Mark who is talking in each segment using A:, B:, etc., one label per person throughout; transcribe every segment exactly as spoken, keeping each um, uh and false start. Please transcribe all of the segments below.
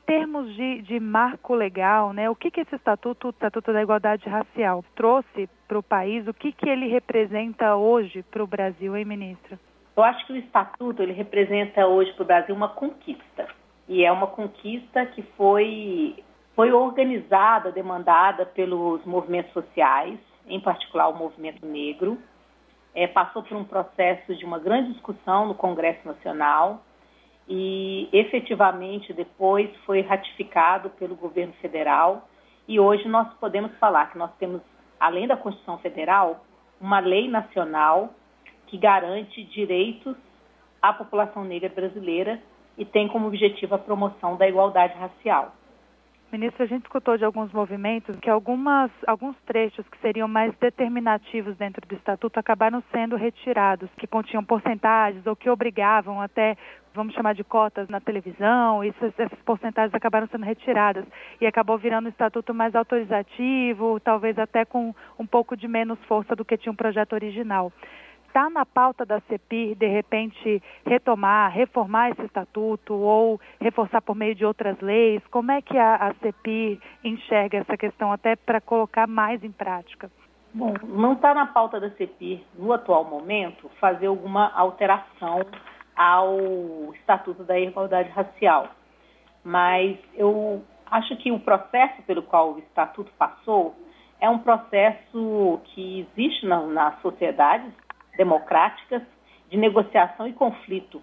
A: termos de, de marco legal, né, o que, que esse estatuto, o Estatuto da Igualdade Racial, trouxe para o país? O que, que ele representa hoje para o Brasil, hein, ministra?
B: Eu acho que o Estatuto ele representa hoje para o Brasil uma conquista. E é uma conquista que foi, foi organizada, demandada pelos movimentos sociais, em particular o movimento negro. É, passou por um processo de uma grande discussão no Congresso Nacional e, efetivamente, depois foi ratificado pelo governo federal. E hoje nós podemos falar que nós temos, além da Constituição Federal, uma lei nacional que garante direitos à população negra brasileira e tem como objetivo a promoção da igualdade racial.
A: Ministra, a gente escutou de alguns movimentos que algumas, alguns trechos que seriam mais determinativos dentro do Estatuto acabaram sendo retirados, que continham porcentagens ou que obrigavam até, vamos chamar de cotas na televisão, e essas, essas porcentagens acabaram sendo retiradas e acabou virando um Estatuto mais autorizativo, talvez até com um pouco de menos força do que tinha um projeto original. Está na pauta da CEPIR, de repente, retomar, reformar esse estatuto ou reforçar por meio de outras leis? Como é que a, a CEPIR enxerga essa questão até para colocar mais em prática?
B: Bom, não está na pauta da CEPIR, no atual momento, fazer alguma alteração ao Estatuto da Igualdade Racial. Mas eu acho que o processo pelo qual o Estatuto passou é um processo que existe na, na sociedade democráticas de negociação e conflito.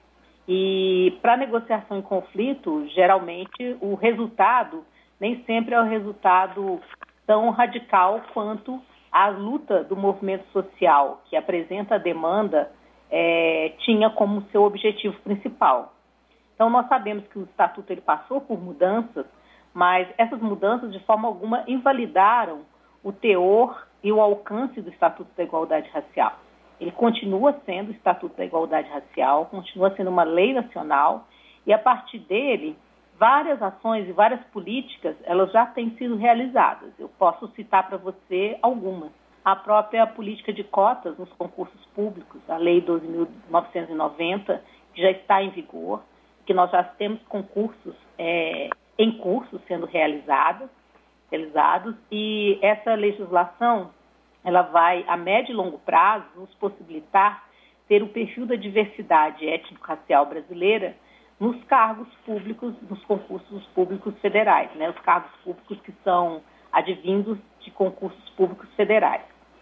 B: E para negociação e conflito, geralmente o resultado nem sempre é o resultado tão radical quanto a luta do movimento social, que apresenta a demanda, é, tinha como seu objetivo principal. Então nós sabemos que o Estatuto ele passou por mudanças, mas essas mudanças de forma alguma invalidaram o teor e o alcance do Estatuto da Igualdade Racial. Ele continua sendo o Estatuto da Igualdade Racial, continua sendo uma lei nacional e, a partir dele, várias ações e várias políticas elas já têm sido realizadas. Eu posso citar para você algumas. A própria política de cotas nos concursos públicos, a Lei doze mil novecentos e noventa, que já está em vigor, que nós já temos concursos é, em curso sendo realizados, realizados, e essa legislação ela vai, a médio e longo prazo, nos possibilitar ter o perfil da diversidade étnico-racial brasileira nos cargos públicos, nos concursos públicos federais, né? Os cargos públicos que são advindos de concursos públicos federais.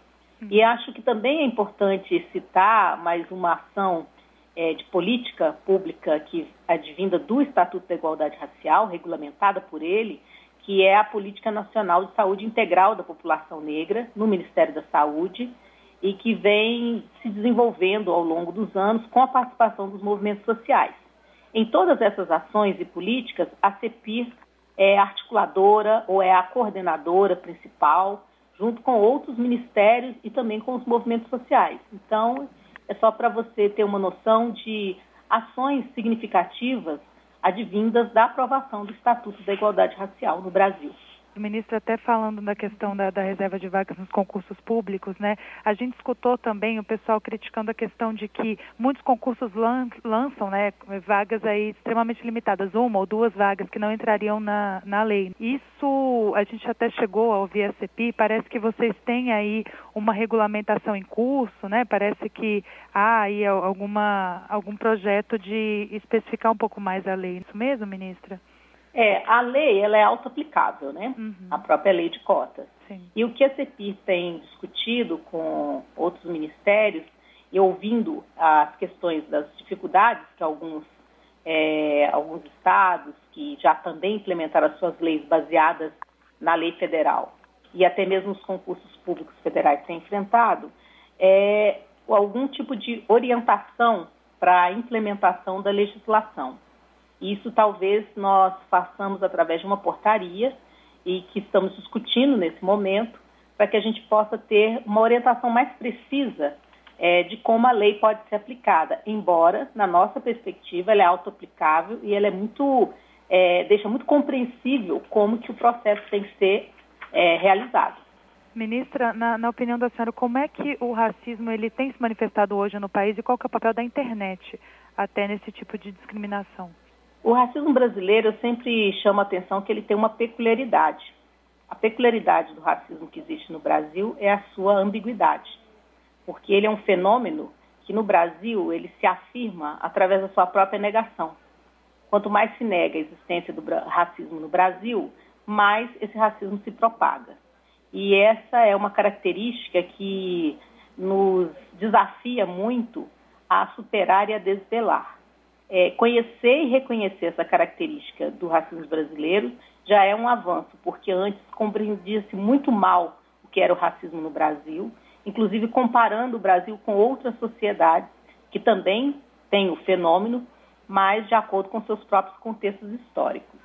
B: E acho que também é importante citar mais uma ação é, de política pública que advinda do Estatuto da Igualdade Racial, regulamentada por ele, que é a Política Nacional de Saúde Integral da População Negra, no Ministério da Saúde, e que vem se desenvolvendo ao longo dos anos com a participação dos movimentos sociais. Em todas essas ações e políticas, a CEPIR é articuladora ou é a coordenadora principal, junto com outros ministérios e também com os movimentos sociais. Então, é só para você ter uma noção de ações significativas advindas da aprovação do Estatuto da Igualdade Racial no Brasil.
A: O ministro, até falando da questão da, da reserva de vagas nos concursos públicos, né? A gente escutou também o pessoal criticando a questão de que muitos concursos lan, lançam, né, vagas aí extremamente limitadas, uma ou duas vagas que não entrariam na, na lei. Isso, a gente até chegou a ouvir a CEPIR, parece que vocês têm aí uma regulamentação em curso, né? Parece que há aí alguma, algum projeto de especificar um pouco mais a lei. Isso mesmo, ministra?
B: É, a lei ela é auto-aplicável, né? Uhum. A própria lei de cotas.
A: Sim.
B: E o que a CEPIR tem discutido com outros ministérios e ouvindo as questões das dificuldades que alguns, é, alguns estados que já também implementaram as suas leis baseadas na lei federal e até mesmo os concursos públicos federais têm enfrentado, é algum tipo de orientação para a implementação da legislação. Isso talvez nós façamos através de uma portaria e que estamos discutindo nesse momento para que a gente possa ter uma orientação mais precisa é, de como a lei pode ser aplicada, embora, na nossa perspectiva, ela é auto-aplicável e ela é muito, é, deixa muito compreensível como que o processo tem que ser é, realizado.
A: Ministra, na, na opinião da senhora, como é que o racismo ele tem se manifestado hoje no país e qual que é o papel da internet até nesse tipo de discriminação?
B: O racismo brasileiro, eu sempre chamo a atenção que ele tem uma peculiaridade. A peculiaridade do racismo que existe no Brasil é a sua ambiguidade, porque ele é um fenômeno que no Brasil ele se afirma através da sua própria negação. Quanto mais se nega a existência do racismo no Brasil, mais esse racismo se propaga. E essa é uma característica que nos desafia muito a superar e a desvelar. É, conhecer e reconhecer essa característica do racismo brasileiro já é um avanço, porque antes compreendia-se muito mal o que era o racismo no Brasil, inclusive comparando o Brasil com outras sociedades que também têm o fenômeno, mas de acordo com seus próprios contextos históricos.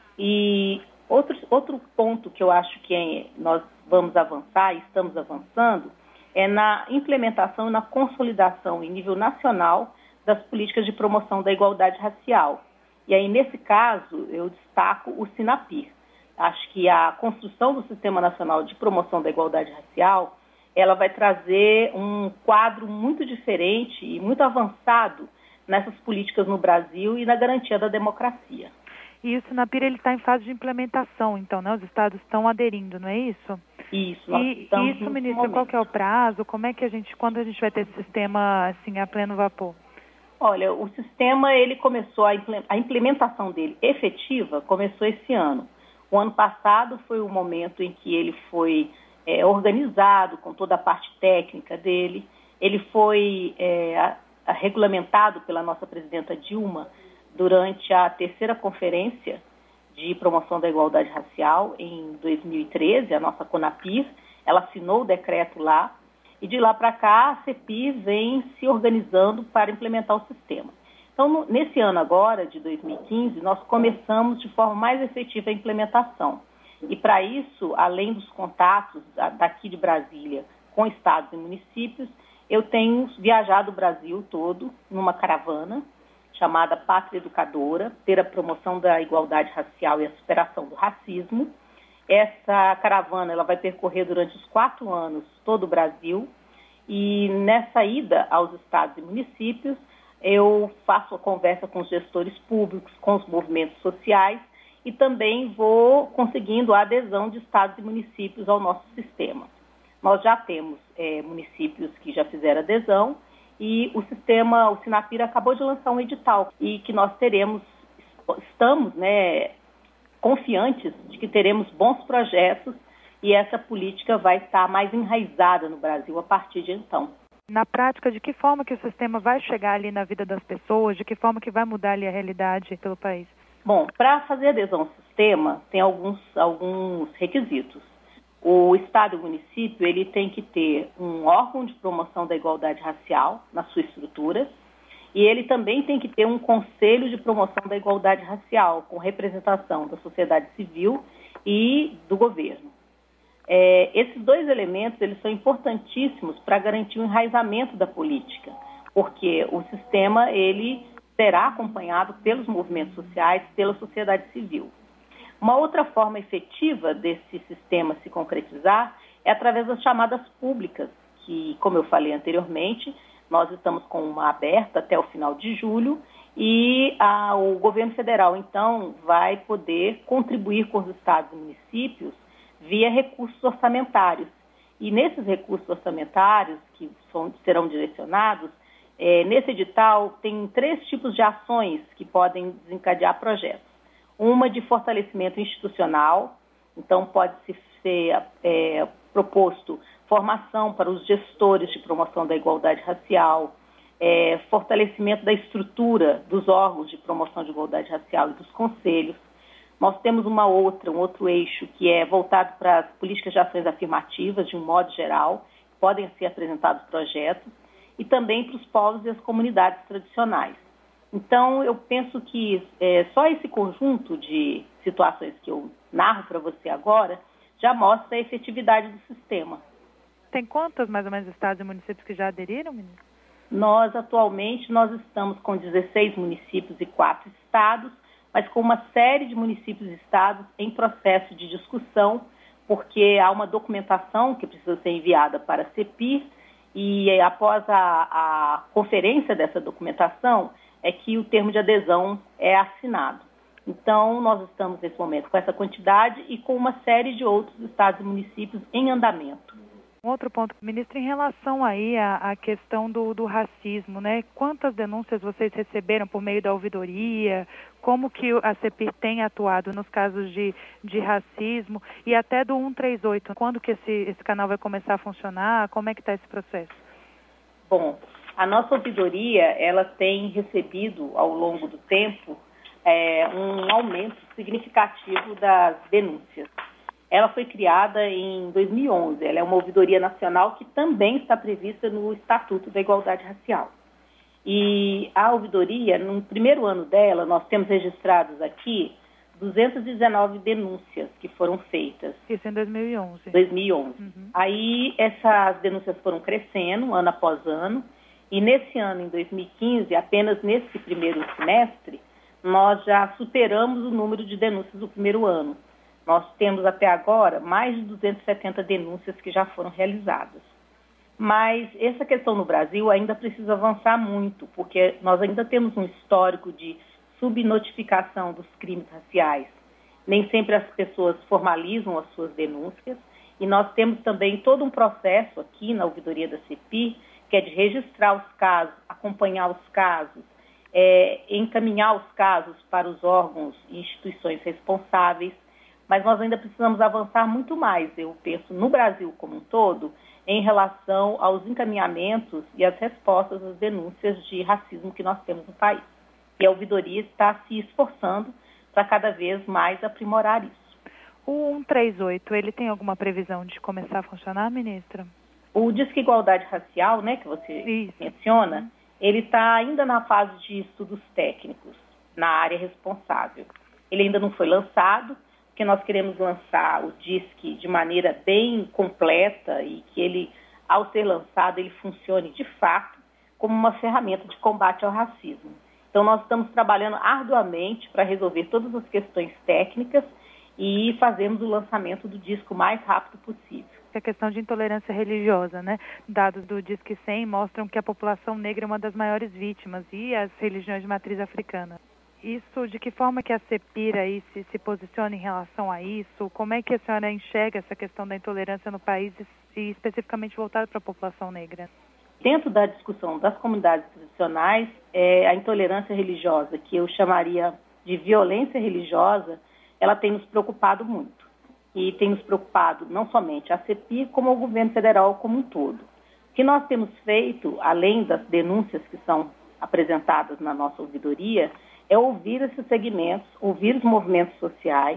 B: E outro, outro ponto que eu acho que é, nós vamos avançar e estamos avançando é na implementação e na consolidação em nível nacional das políticas de promoção da igualdade racial. E aí, nesse caso, eu destaco o SINAPIR. Acho que a construção do Sistema Nacional de Promoção da Igualdade Racial, ela vai trazer um quadro muito diferente e muito avançado nessas políticas no Brasil e na garantia da democracia.
A: E o SINAPIR está em fase de implementação, então, né? Os estados estão aderindo, não é isso?
B: Isso, nós
A: e
B: estamos
A: isso, ministra, qual que é o prazo? Como é que a gente, quando a gente vai ter esse sistema assim a pleno vapor?
B: Olha, o sistema, ele começou, a implementação dele efetiva começou esse ano. O ano passado foi o momento em que ele foi é, organizado com toda a parte técnica dele. Ele foi é, a, a regulamentado pela nossa presidenta Dilma durante a terceira conferência de promoção da igualdade racial em dois mil e treze, a nossa CONAPIR. Ela assinou o decreto lá. E de lá para cá, a CEPIR vem se organizando para implementar o sistema. Então, no, nesse ano agora, de dois mil e quinze, nós começamos de forma mais efetiva a implementação. E para isso, além dos contatos daqui de Brasília com estados e municípios, eu tenho viajado o Brasil todo numa caravana chamada Pátria Educadora, pela promoção da igualdade racial e a superação do racismo. Essa caravana ela vai percorrer durante os quatro anos todo o Brasil e nessa ida aos estados e municípios eu faço a conversa com os gestores públicos, com os movimentos sociais e também vou conseguindo a adesão de estados e municípios ao nosso sistema. Nós já temos é, municípios que já fizeram adesão e o sistema, o SINAPIR acabou de lançar um edital e que nós teremos, estamos, né, confiantes de que teremos bons projetos e essa política vai estar mais enraizada no Brasil a partir de então.
A: Na prática, de que forma que o sistema vai chegar ali na vida das pessoas, de que forma que vai mudar ali a realidade pelo país?
B: Bom, para fazer adesão ao sistema, tem alguns, alguns requisitos. O Estado e o município ele tem que ter um órgão de promoção da igualdade racial na sua estrutura, e ele também tem que ter um conselho de promoção da igualdade racial, com representação da sociedade civil e do governo. É, esses dois elementos eles são importantíssimos para garantir o enraizamento da política, porque o sistema ele será acompanhado pelos movimentos sociais, pela sociedade civil. Uma outra forma efetiva desse sistema se concretizar é através das chamadas públicas, que, como eu falei anteriormente, nós estamos com uma aberta até o final de julho e a, o governo federal, então, vai poder contribuir com os estados e municípios via recursos orçamentários. E nesses recursos orçamentários, que são, serão direcionados, é, nesse edital tem três tipos de ações que podem desencadear projetos. Uma de fortalecimento institucional, então pode-se ser é, proposto formação para os gestores de promoção da igualdade racial, é, fortalecimento da estrutura dos órgãos de promoção de igualdade racial e dos conselhos. Nós temos uma outra, um outro eixo que é voltado para as políticas de ações afirmativas, de um modo geral, podem ser apresentados projetos, e também para os povos e as comunidades tradicionais. Então, eu penso que é, só esse conjunto de situações que eu narro para você agora já mostra a efetividade do sistema.
A: Tem quantos, mais ou menos, estados e municípios que já aderiram, ministra?
B: Nós, atualmente, nós estamos com dezesseis municípios e quatro estados, mas com uma série de municípios e estados em processo de discussão, porque há uma documentação que precisa ser enviada para a CEPIR, e após a, a conferência dessa documentação, é que o termo de adesão é assinado. Então, nós estamos nesse momento com essa quantidade e com uma série de outros estados e municípios em andamento.
A: Um outro ponto, ministro, em relação aí à, à questão do, do racismo, né? Quantas denúncias vocês receberam por meio da ouvidoria? Como que a CEPIR tem atuado nos casos de, de racismo? E até do cento e trinta e oito, quando que esse, esse canal vai começar a funcionar? Como é que está esse processo?
B: Bom, a nossa ouvidoria, ela tem recebido ao longo do tempo é, um aumento significativo das denúncias. Ela foi criada em dois mil e onze, ela é uma ouvidoria nacional que também está prevista no Estatuto da Igualdade Racial. E a ouvidoria, no primeiro ano dela, nós temos registrados aqui duzentas e dezenove denúncias que foram feitas.
A: Isso em dois mil e onze.
B: dois mil e onze. Uhum. Aí essas denúncias foram crescendo ano após ano, e nesse ano, em dois mil e quinze, apenas nesse primeiro semestre, nós já superamos o número de denúncias do primeiro ano. Nós temos até agora mais de duzentas e setenta denúncias que já foram realizadas. Mas essa questão no Brasil ainda precisa avançar muito, porque nós ainda temos um histórico de subnotificação dos crimes raciais. Nem sempre as pessoas formalizam as suas denúncias, e nós temos também todo um processo aqui na ouvidoria da CEPIR, que é de registrar os casos, acompanhar os casos, é, encaminhar os casos para os órgãos e instituições responsáveis. Mas nós ainda precisamos avançar muito mais, eu penso, no Brasil como um todo, em relação aos encaminhamentos e as respostas às denúncias de racismo que nós temos no país. E a ouvidoria está se esforçando para cada vez mais aprimorar isso.
A: O cento e trinta e oito, ele tem alguma previsão de começar a funcionar, ministra?
B: O Disque Igualdade Racial, né, que você isso. menciona, ele está ainda na fase de estudos técnicos, na área responsável. Ele ainda não foi lançado, porque nós queremos lançar o Disque de maneira bem completa e que ele, ao ser lançado, ele funcione de fato como uma ferramenta de combate ao racismo. Então, nós estamos trabalhando arduamente para resolver todas as questões técnicas e fazermos o lançamento do Disque o mais rápido possível.
A: A questão de intolerância religiosa, né? Dados do Disque cem mostram que a população negra é uma das maiores vítimas e as religiões de matriz africana. Isso, de que forma que a CEPIR aí se, se posiciona em relação a isso? Como é que a senhora enxerga essa questão da intolerância no país e, e especificamente voltada para a população negra?
B: Dentro da discussão das comunidades tradicionais, é, a intolerância religiosa, que eu chamaria de violência religiosa, ela tem nos preocupado muito. E tem nos preocupado não somente a CEPIR, como o governo federal como um todo. O que nós temos feito, além das denúncias que são apresentadas na nossa ouvidoria, é ouvir esses segmentos, ouvir os movimentos sociais,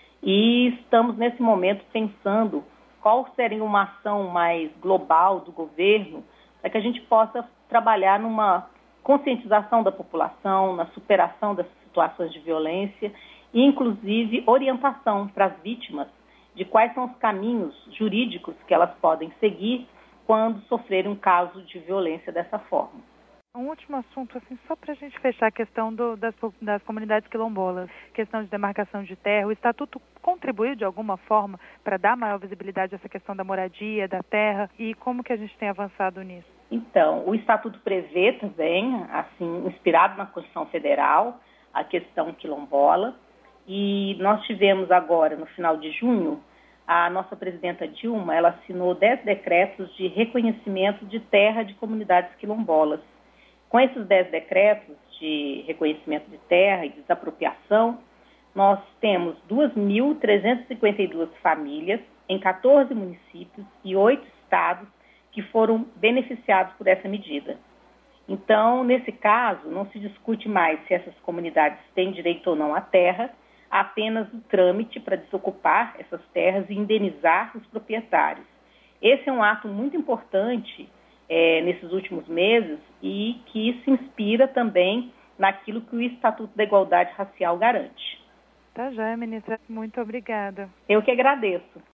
B: e estamos nesse momento pensando qual seria uma ação mais global do governo para que a gente possa trabalhar numa conscientização da população, na superação dessas situações de violência e, inclusive, orientação para as vítimas de quais são os caminhos jurídicos que elas podem seguir quando sofrerem um caso de violência dessa forma.
A: Um último assunto, assim, só para a gente fechar a questão do, das, das comunidades quilombolas, questão de demarcação de terra. O Estatuto contribuiu de alguma forma para dar maior visibilidade a essa questão da moradia, da terra, e como que a gente tem avançado nisso?
B: Então, o Estatuto prevê também, assim, inspirado na Constituição Federal, a questão quilombola, e nós tivemos agora, no final de junho, a nossa presidenta Dilma, ela assinou dez decretos de reconhecimento de terra de comunidades quilombolas. Com esses dez decretos de reconhecimento de terra e desapropriação, nós temos duas mil trezentas e cinquenta e duas famílias em quatorze municípios e oito estados que foram beneficiados por essa medida. Então, nesse caso, não se discute mais se essas comunidades têm direito ou não à terra, há apenas o trâmite para desocupar essas terras e indenizar os proprietários. Esse é um ato muito importante É, nesses últimos meses e que se inspira também naquilo que o Estatuto da Igualdade Racial garante.
A: Tá já, ministra. Muito obrigada.
B: Eu que agradeço.